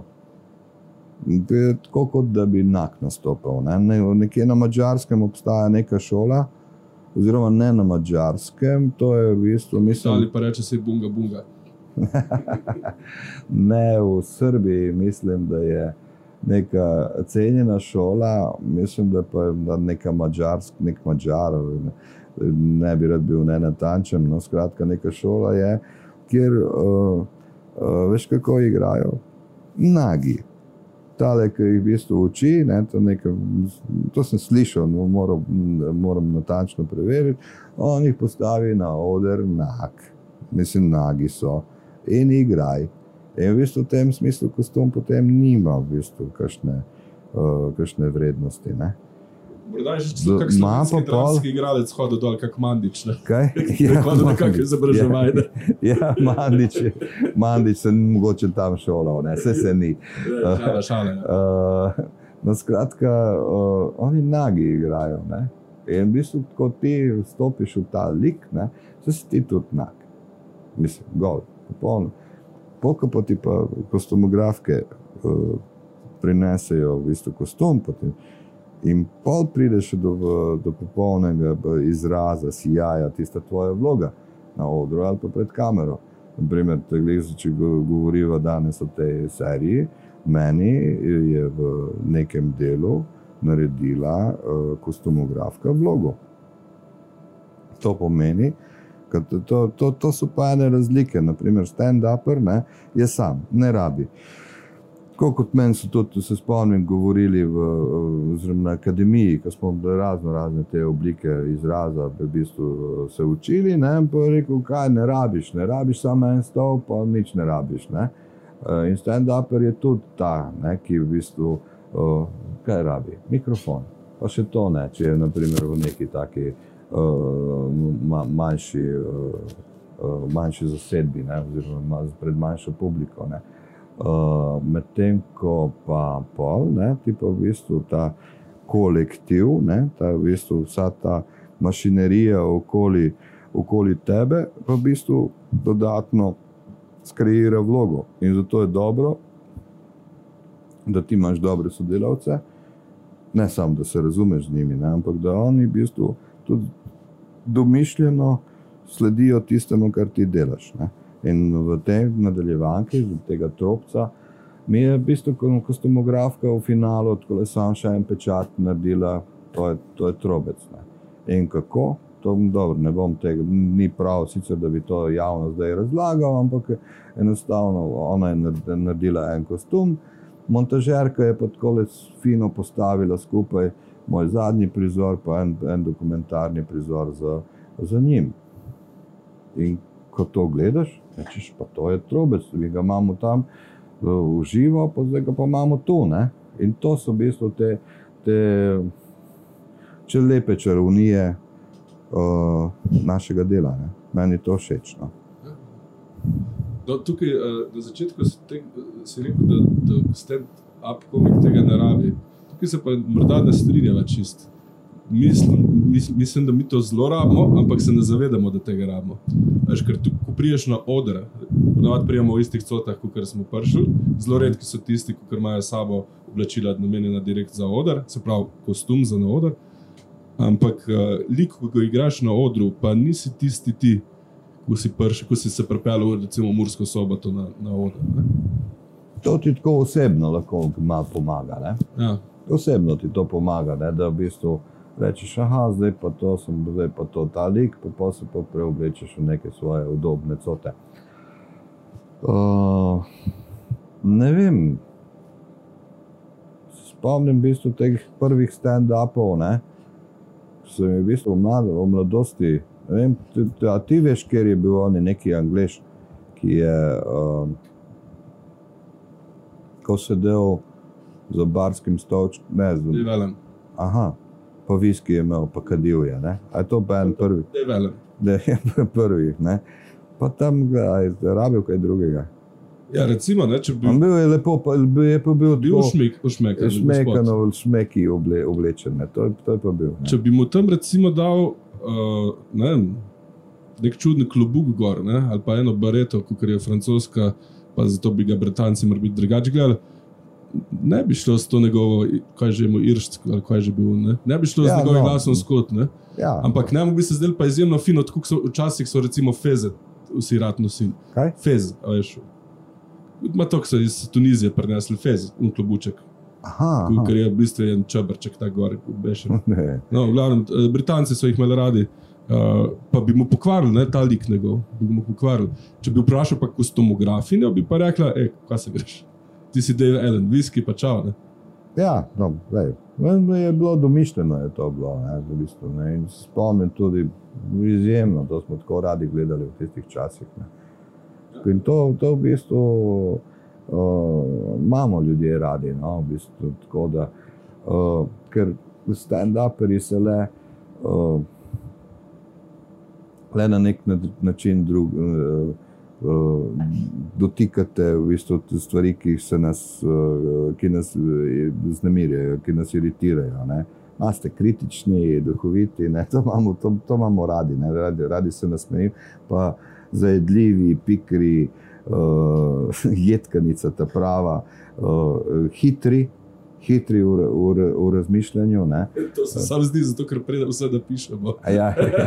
Je tako, kot da bi nak nastopil. Ne? Nekje na Madžarskem obstaja neka šola, oziroma ne na Madžarskem, to je v bistvu, mislim... Ali pa reče se bunga bunga. Ne, v Srbiji mislim, da je neka cenjena šola, mislim, da pa je neka mađarsk, nek Mađar, ne, ne bi rad bil nenatančen, no skratka neka šola je, kjer uh, uh, veš kako igrajo? Nagi. Tale, ki jih v bistvu uči, ne, to, nekaj, to sem slišal, no, moram, moram natančno preveriti, on jih postavi na oder nag. Mislim, nagi so. In igraj. In v bistvu v tem smislu kostum potem nima v bistvu kakšne, uh, kakšne vrednosti, ne. Morda je že kak slovenski dramski igralec hodil dol, kak Mandić, ne? Kaj? Ja, hodil nekako izobraževanje. Ja, ja, Mandić, Mandić se mogoče tam šolal, ne, vse se ni. Šala, šala. Uh, no, skratka, uh, oni nagi igrajo, ne. In v bistvu, ko ti stopiš v ta lik, ne, se si ti tudi nag. Mislim, gol, popolno. Polka pa ti pa kostumografke uh, prinesejo v bistvu kostum, potem in pol prideš do, do popolnega izraza, sijaja, tista tvoja vloga na odru ali pa pred kamero. Naprimer, če govoriva danes o tej seriji, meni je v nekem delu naredila uh, kostumografka vlogo. To pomeni, to, to, to, to so pa ene razlike. Naprimer, stand-upper ne, je sam, ne rabi. Tako kot meni so tudi, se spomnim, govorili v, v, na akademiji, ko smo razno razne te oblike izraza v bistvu se učili, ne, pa rekel, kaj ne rabiš, ne rabiš samo en stol, pa nič ne rabiš, ne. In stand-upper je tudi ta, ne, ki v bistvu, uh, kaj rabi? Mikrofon. Pa še to ne, če je naprimer v neki taki uh, ma, manjši, uh, manjši zasedbi, ne, oziroma pred manjšo publiko, ne. Uh, medtem ko pa pol, ne, ti pa v bistvu ta kolektiv, ne, ta v bistvu vsa ta mašinerija okoli, okoli tebe, pa v bistvu dodatno skreira vlogo. In zato je dobro, da ti imaš dobre sodelavce, ne samo, da se razumeš z njimi, ne, ampak da oni v bistvu tudi domišljeno sledijo tistemu, kar ti delaš, ne. In v tej nadaljevanki, z tega tropca, mi je v bistvu kostumografka v finalu odkole sam še en pečat naredila, to je, to je trobec. Ne. In kako? To dobro, ne bom tega, ni prav sicer, da bi to javno zdaj razlagal, ampak enostavno ona je naredila en kostum, montažerka je pa takole fino postavila skupaj moj zadnji prizor, pa en, en dokumentarni prizor za, za njim. In ko to gledaš, rečeš, pa to je trobec, mi ga imamo tam v živo, pa zdaj ga pa imamo tu, ne? In to so v bistvu te, te če lepe čarovnije uh, našega dela, ne? Meni je to všeč, no. Do, tukaj, na začetku si, te, si rekel, da, da stand-up komik tega ne rabi. Tukaj se pa morda ne strinjava čist. Mislim, mislim, da mi to zelo rabimo, ampak se ne zavedamo, da tega rabimo. Veš, ker tu, ko priješ na oder, ponavadi prijemo v istih cotah, kakor smo prišli, zelo redki so tisti, kakor imajo sabo oblačila namenjena direkt za oder, se pravi kostum za na oder, ampak uh, lik, ko ga igraš na odru, pa nisi tisti ti, ko si, prši, ko si se pripeljal recimo v Mursko Soboto na, na oder. Ne? To ti tako osebno lahko malo pomaga, ne? Ja. Osebno ti to pomaga, ne? Da v bistvu rečeš, aha, zdaj pa to sem, zdaj pa to ta lik, pa pa se pa preoblečeš v neke svoje udobne cote. Uh, ne vem, spomnim v bistvu teh prvih stand-upov, ne, sem je v bistvu v, mlad, v mladosti, ne vem, a ti veš, kjer je bil on neki Anglež, ki je uh, ko sedel za barskim stolčkom, ne znam. Develen. Aha. Pa viski je imel, pa kadil je, ne? A je to pa en prvi? Develen. Da je prvih, ne? Pa tam ga je rabil kaj drugega. Ja, recimo, ne, če bi... On bil je lepo, pa je pa bil... Bil šmek, šmekan, šmekano, šmeki oble, oblečen, ne? To, to je pa bil, ne? Če bi mu tam recimo dal, uh, ne vem, nek čudni klobuk gor, ne? Ali pa eno bareto, kakor je francoska, pa zato bi ga Britanci mora biti drugače gledali, ne bi šlo s to njegovo, kaj že je mu iršč, ali kaj že bil, ne? Ne bi šlo ja, z njegovim no. glasom skot, ne? Ja. Ampak ne bi se zdel pa izjemno fino, tako so, včasih so recimo feze vsi rad nosili. Kaj? Fez, a veš. Ma to, ko so iz Tunizije prinesli fez, un klobuček. Aha, aha. Ker je v bistvu en čabrček tak gor. No, v glavnem, Britanci so jih imeli radi, uh, pa bi mu pokvarili, ne, ta lik njegov, bi mu pokvarili. Če bi vprašal pa kostumografinjo, bi pa rekla, ej, kaj se greš? Ti si Dave Allen, whisky pa čao, ne? Ja, no, lej, je bilo domišljeno, je to bilo, ne, v bistvu, ne, in spomnim tudi izjemno, to smo tako radi gledali v tistih časih, ne. In to, to v bistvu uh, imamo ljudje radi, no, v bistvu, tako da, uh, ker stand-uperi se le, uh, le na nek način drug, uh, uh, dotikate v bistvu stvari, ki se nas, uh, ki nas znemirjajo, ki nas iritirajo, ne. Ste kritični, duhoviti, ne, to imamo, to, to imamo radi, ne, radi, radi se nasmejim, pa zajedljivi, pikri, uh, jedkanica ta prava, uh, hitri, hitri v, v, v razmišljanju. Ne. To se sam zdi, zato ker preden vse napišemo. Ja,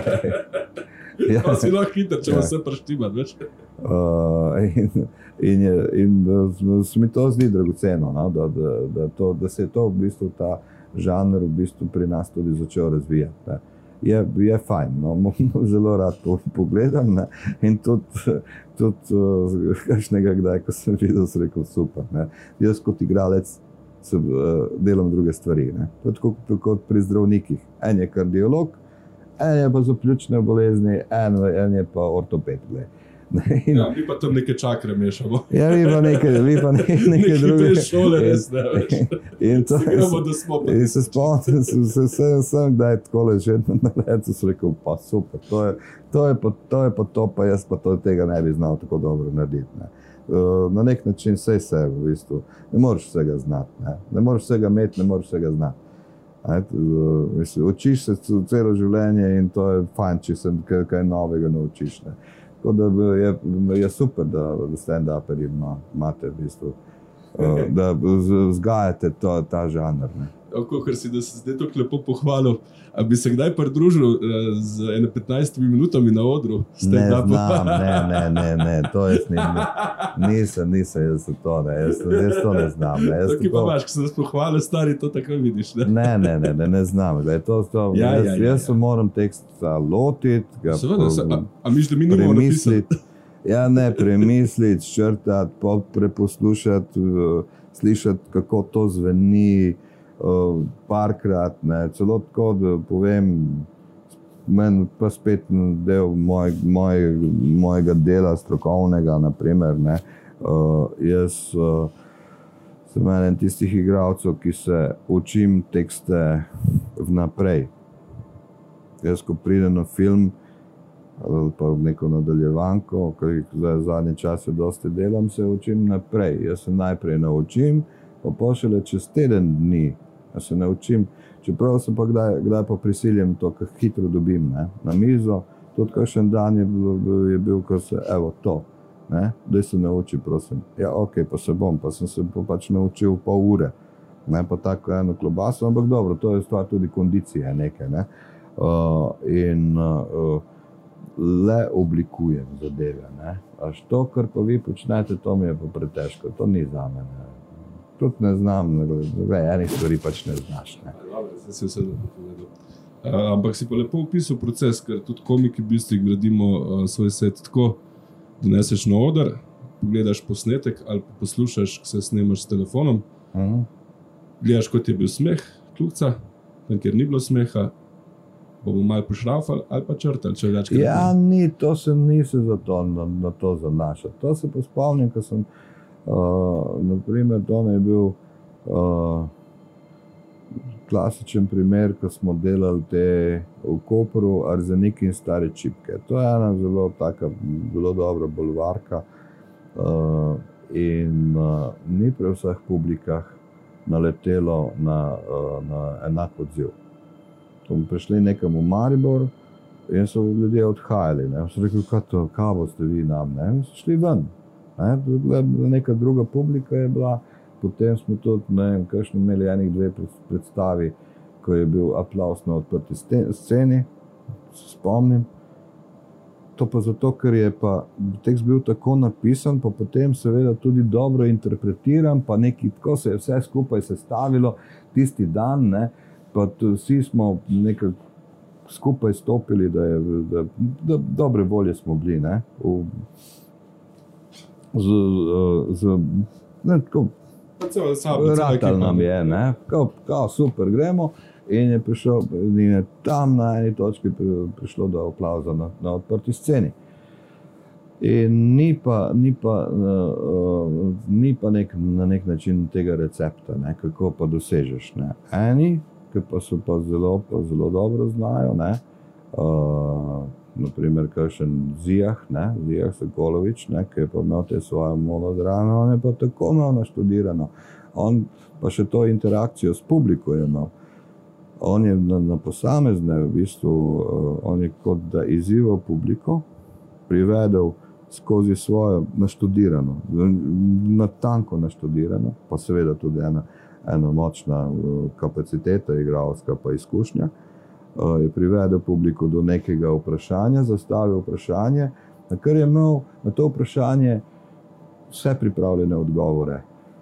ja. Pa si lahko hiter, če ja. Vse preštima, veš? Uh, in in, je, in se mi to zdi dragoceno, no, da, da, da, to, da se je to v bistvu ta žanr v bistvu pri nas tudi začel razvijati. Ne. Je, je fajn, no, zelo rad pogledam, ne, in tudi, tudi uh, kakšnega kdaj, ko sem videl, sem rekel super, ne. Jaz kot igralec sem, uh, delam druge stvari, ne. To je tako kot pri zdravnikih. En je kardiolog, en je pa za pljučne bolezni, en, en je pa ortoped, gled. In, ja, mi pa tam neke čakre mešamo. Ja, mi pa neke, mi pa neke, neke druge. Neke šole res, ne, veš. In to je, da smo pa. In se spomnim, sem, sem, sem kdaj takole že na letu sem rekel, pa super, to je, to je pa to, je pa to, pa jaz pa to tega ne bi znal tako dobro narediti, ne. Uh, na nek način vse se v bistvu, ne moreš vsega znati, ne. Ne moreš vsega imeti, ne moreš vsega znati. Uh, mislim, učiš se celo življenje in to je fajn, če se kaj, kaj novega naučiš, ne. Tako da je, je super, da, da stand-uperi imate v bistvu, uh, da vzgajate to, ta žanr. Ne. Oko, ker si da se zdaj tako lepo pohvalil, a bi se kdaj pridružil z ene petnajstimi minutami na odru? Ne znam, ne, ne, ne, ne, to jaz ne, nisem, nisem jaz to, ne, jaz, jaz to ne znam. Ne, jaz tako pa imaš, ko se nas pohvalil, stari, to tako vidiš, ne? Ne, ne, ne, ne, ne znam, gledaj, to, to, ja, jaz, ja, ja, jaz se ja. moram teksta lotiti, ga Seveda, se, a, a miš, da mi nimamo napisati? Ja, ne, premisliti, črtati, preposlušati, slišati, kako to zveni, Uh, parkrat, ne, celo tako, da povem, meni pa spet del moj, moj, mojega dela strokovnega, naprimer, ne, uh, jaz uh, sem eden tistih igralcev, ki se učim tekste vnaprej. Jaz, ko pridem na film, ali pa v neko nadaljevanko, ker zdaj zadnje čase dosti delam, se učim naprej. Jaz se najprej naučim, pa pošele čez teden dni, da se naučim, čeprav sem pa kdaj, kdaj pa prisiljem to, kar hitro dobim, ne, na mizo, tudi kakšen dan je bil, je bil, ko se, evo, to, ne, daj se nauči, prosim. Ja, okej, okay, pa se bom, pa sem se pa pač naučil pol ure, ne, pa tako eno klobaso, ampak dobro, to je stvar tudi kondicije nekaj, ne, uh, in uh, le oblikujem zadeve, ne, až to, kar pa vi počnete, to mi je pa pretežko, to ni za me, ne. Tudi ne znam, enih stvari pač ne znaš. Ne. Dobre, zdaj si vse dobro povedal. Uh, ampak si pa lepo opisal proces, ker tudi komiki v bistvu gradimo uh, svoj set tako, doneseš na oder, pogledaš posnetek ali pa poslušaš, ko se snemaš s telefonom, uh-huh. Gledaš, kot je bil smeh, kljukca, tam, kjer ni bilo smeha, bomo malo pošraufali ali pa črtali, če več. Ja, ni, to se nisem za to, na, na to zanašal. To se pa spomnim, ko sem Uh, naprimer, to je bil uh, klasičen primer, ko smo delali te v Kopru Arzenik in Stare čipke. To je ena zelo taka, zelo dobra bulvarka uh, in uh, ni pri vseh publikah naletelo na, uh, na enak odziv. Smo prišli nekam v Maribor in so ljudje odhajali. Ne? So rekli, kaj to, kaj boste vi nam? Ne? So šli ven. Ne, neka druga publika je bila, potem smo tudi, ne vem, kakšno imeli enih dve predstavi, ko je bil aplauz na odprti sceni, se spomnim. to pa zato, ker je pa tekst bil tako napisan, pa potem seveda tudi dobro interpretiran, pa neki, tako se je vse skupaj sestavilo tisti dan, ne, pa vsi smo nekaj skupaj stopili, da je, da, da dobre volje smo bili, ne, v, z, z, ne, tako, ratal nam je, ne, kao, kao super, gremo, in je prišel, in je tam na eni točki prišlo do aplavza na, na odprti sceni. In ni pa, ni pa, uh, ni pa nek, na nek način tega recepta, ne, kako pa dosežeš, ne. Eni, ki pa so pa zelo, pa zelo dobro znajo, ne, uh, naprimer kakšen Zijah, ne, Zijah Sokolovič, ne, ki je pa imel te svoje monodrame, on je pa tako imel naštudirano. On pa še to interakcijo s publiko je imel. On je na, na posamezne, v bistvu, uh, on je kot da izzival publiko, privedel skozi svojo naštudirano, natanko naštudirano, pa seveda tudi ena, ena močna uh, kapaciteta igralska pa izkušnja, uh, je privedel publiko do nekega vprašanja, zastavil vprašanje, na kar je imel na to vprašanje vse pripravljene odgovore.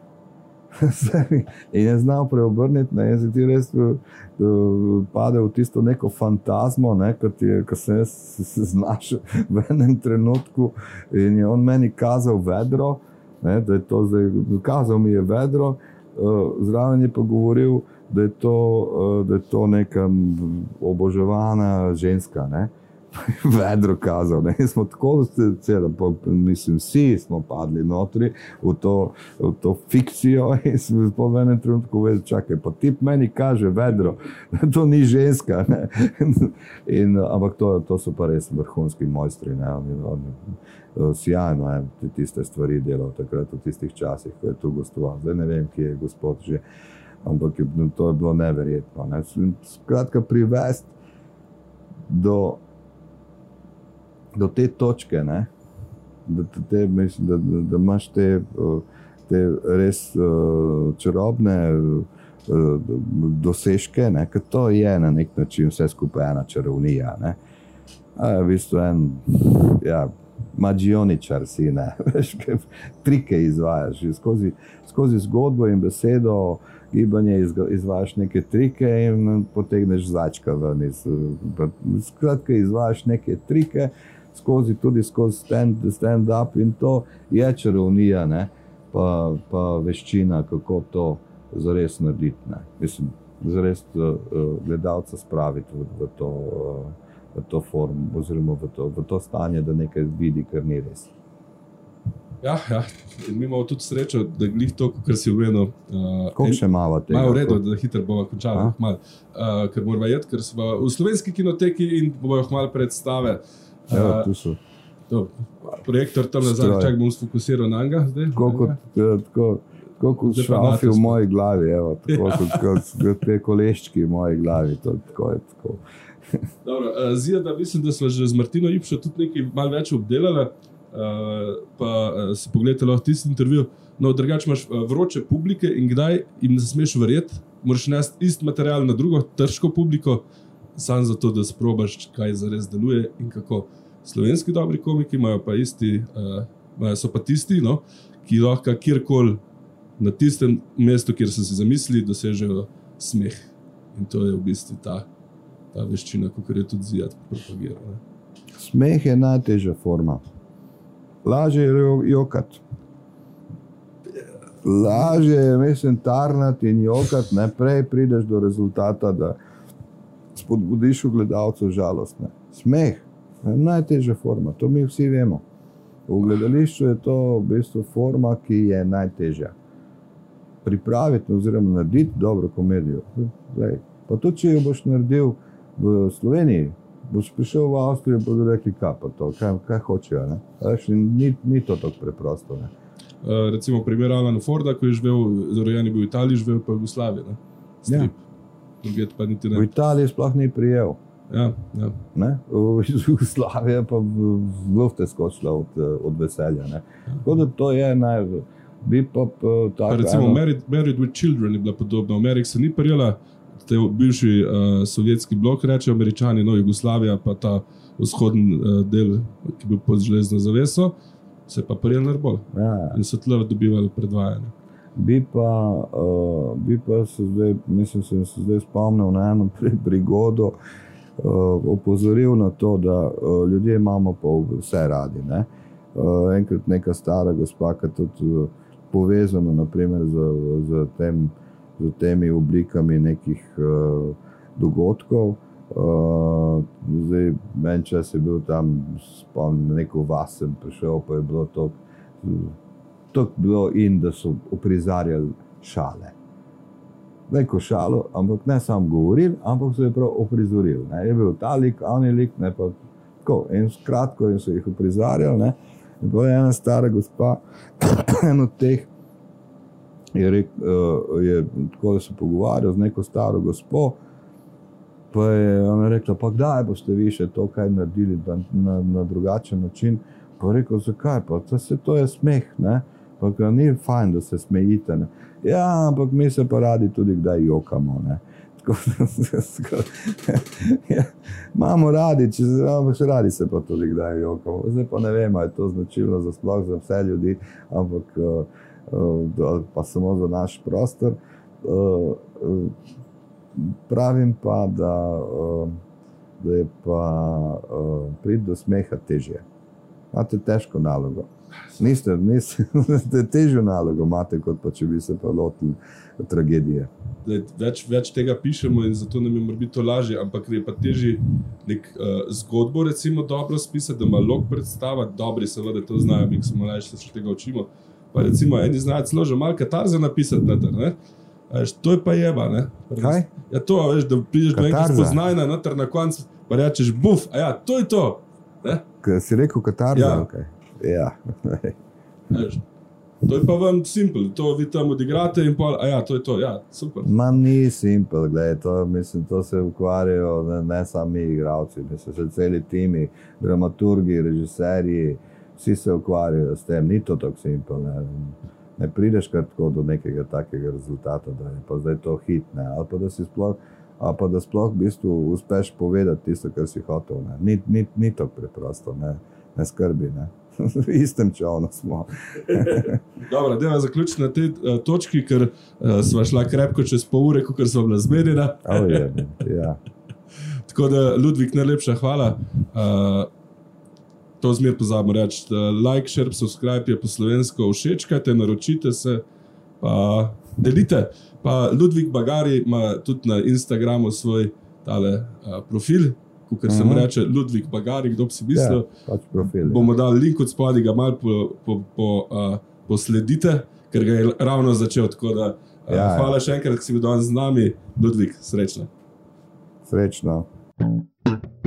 In je znal preobrniti, ne, in si ti res pade v tisto neko fantazmo, ne, ko sem jaz se znašel v enem trenutku in je on meni kazal vedro, ne, da je to zdaj, kazal mi je vedro, zraven je pa govoril, da je to, da je to neka oboževana ženska, ne. Vedro kazal, ne, in smo tako, celo, mislim, vsi smo padli notri v to, v to fikcijo in smo po enem trenutku vedeli, čakaj, pa tip meni kaže vedro, to ni ženska, ne, in, ampak to, to so pa res vrhunski mojstri, ne, oni, oni sjajno je tiste stvari delal takrat v tistih časih, ko je tu gostoval, zdaj ne vem, kje je gospod že, ampak je, to je bilo neverjetno, ne, skratka privesti do do te točke, ne, da, te, mislim, da, da, da imaš te, te res uh, čarobne uh, dosežke, ne, ker to je na nek način vse skupaj ena čarovnija, ne. A je v bistvu en, ja, magioničar si, ne, veš, trike izvajaš, skozi, skozi zgodbo in besedo, gibanje izvajaš neke trike in potegneš začka ven iz, skratka izvajaš neke trike, skozi tudi skozi stand, stand up in to je čarovnija, ne, pa, pa veščina, kako to zares narediti, ne. Mislim, zares uh, gledalca spraviti v, v, to, uh, v to form, oziroma v to, v to stanje, da nekaj vidi, kar ni res. Ja, ja. In mi imamo tudi srečo, da glih to, kar si umenil. Uh, Koliko še malo tega? Malo v redu, da hitro bomo končali. Uh, ker moramo jeti, ker smo v slovenski kinoteki in bomo malo predstave. Ja, tu so. To, projektor tam nazaj, čak bom sfokusiral na njega zdaj. Tako kot šrafi v moji glavi, evo, tako ja. Kot te koleščki v moji glavi, to tako je tako. Dobro, uh, Zija, da mislim, da smo že z Martino Ipšo tudi nekaj malo več obdelali. Uh, pa uh, si pogledajte lahko tisti intervju. No, drugače imaš uh, vroče publike in kdaj jim ne smeš verjeti, moraš nesti isti material na drugo trško publiko, samo zato, da sprobaš, kaj zares deluje in kako. Slovenski dobri komiki imajo pa isti, uh, so pa tisti, no, ki lahko kjerkoli na tistem mestu, kjer so si zamislili, dosežejo smeh. In to je v bistvu ta, ta veščina, kakor je tudi Zijat propagiral. Smeh je najtežja forma. Lažje je jokati. Lažje je, mislim, tarnati in jokati, ne, prej prideš do rezultata, da spodbudiš v gledalcu žalost, ne. Smeh je najtežja forma, to mi vsi vemo. V gledališču je to v bistvu forma, ki je najtežja. Pripraviti oziroma narediti dobro komedijo. Lej, pa tudi, če jo boš naredil v Sloveniji, boš prišel v Avstrijo in bodo rekli, kaj pa to, kaj, kaj hočejo, ne? Ni, ni to tako preprosto, ne? Uh, recimo primer Alana Forda, ko je živel, rojen je bil v Italiji, živel pa v Jugoslaviji, ne? Strip. Ja. Pa niti ne. V Italiji sploh ni prijel. Ja, ja. Ne? V Jugoslaviji pa v lufte skočila od, od veselja, ne? Ja. Tako da to je naj... Bi pa, pa, tako, pa recimo Married, Married with Children je bila podobna. V Ameriki se ni prijela, te bivši uh, sovjetski blok, reče Američani, no Jugoslavija, pa ta vzhodni uh, del, ki je bil pod železno zaveso, se je pa prijel narbol. Ja. In so tle dobivali predvajanje. Bi pa, uh, bi pa se zdaj, mislim, sem se zdaj spomnil na eno prigodo, uh, opozoril na to, da uh, ljudje imamo pa vse radi. Ne? Uh, enkrat neka stara gospa, ki tudi uh, povezano naprimer z, z, tem, z temi oblikami nekih uh, dogodkov. Uh, zdaj, en čas je bil tam, spomnim, neko vas sem prišel, pa je bilo to tako bilo in da so uprizarjali šale. Neko šalo, ampak ne samo govorili, ampak so je prav uprizorili. Ne. Je bil ta lik, oni lik, ne pa tako. In skratko in so jih uprizarjali. Ne. In pa je ena stara gospa, en od teh, je, rek, uh, je tako, da se pogovarjal z neko staro gospo, pa je ona rekla, pa kdaj boste vi še to kaj naredili na, na, na drugačen način? Pa je rekel, zakaj? Pa to, se, to je smeh, ne? Pa ni fajn, da se smejite. Ne? Ja, ampak mi se pa radi tudi kdaj jokamo. Ne? Tako, ja, imamo radi, če se radi se pa tudi kdaj jokamo. Zdaj pa ne vem, je to značilno za sploh za vse ljudi, ampak uh, uh, pa samo za naš prostor. Uh, uh, pravim pa, da, uh, da je pa uh, priti do smeha težje. Imate težko nalogo. Niste, niste, težjo nalogo imate, kot pa če bi se pa lotili tragedije. Več, več tega pišemo in zato nam je morda to lažje, ampak je pa težje nek uh, zgodbo recimo dobro spisati, da ima log predstava, dobri seveda to znajo, mi smo mlajši, se še tega učimo. Pa recimo eni znajo celo že malo katarze napisati noter, ne? Veš, to je pa jeba, ne? Kaj? Ja to, veš, da prideš do enega spoznajna noter na koncu, pa rečeš buf, a ja, to je to. Ne? Kaj si rekel katarza? Ja. Okay. Ja. Veš, to je pa vam simpel, to vi tam odigrate in pol, a ja, to je to, ja, super. Ma ni simpel, gledaj, to, mislim, to se ukvarjajo ne, ne sami igralci, mislim, se celi timi, dramaturgi, režiserji, vsi se ukvarjajo s tem, ni to tako simpel, ne. Ne prideš kar tako do nekega takega rezultata, da je pa zdaj to hit, ne, ali pa da si sploh, ali pa da sploh v bistvu uspeš povedati tisto, kar si hotel, ne. Ni, ni, ni to preprosto, ne, ne skrbi, ne. V istem čovnu smo. Dobro, dajva zaključiti na tej uh, točki, ker uh, sva šla krepko čez pol ure, kakor sva bila zmedena. Oh, je, ja. Tako da, Ludvik, najlepša hvala. Uh, to zmer pozabimo reči. Like, share, subscribe je po slovensko, všečkajte, naročite se, pa delite. Pa Ludvik Bagari ima tudi na Instagramu svoj tale uh, profil, ker se mu reče Ludvik Bagari, kdo bi si mislil. Ja, pač profil, bomo dali link od spodaj, ga malo po, po, po, uh, posledite, ker ga je ravno začel. Tako da, uh, ja, hvala ja. še enkrat, ki si bil danes z nami. Ludvik, srečno. Srečno.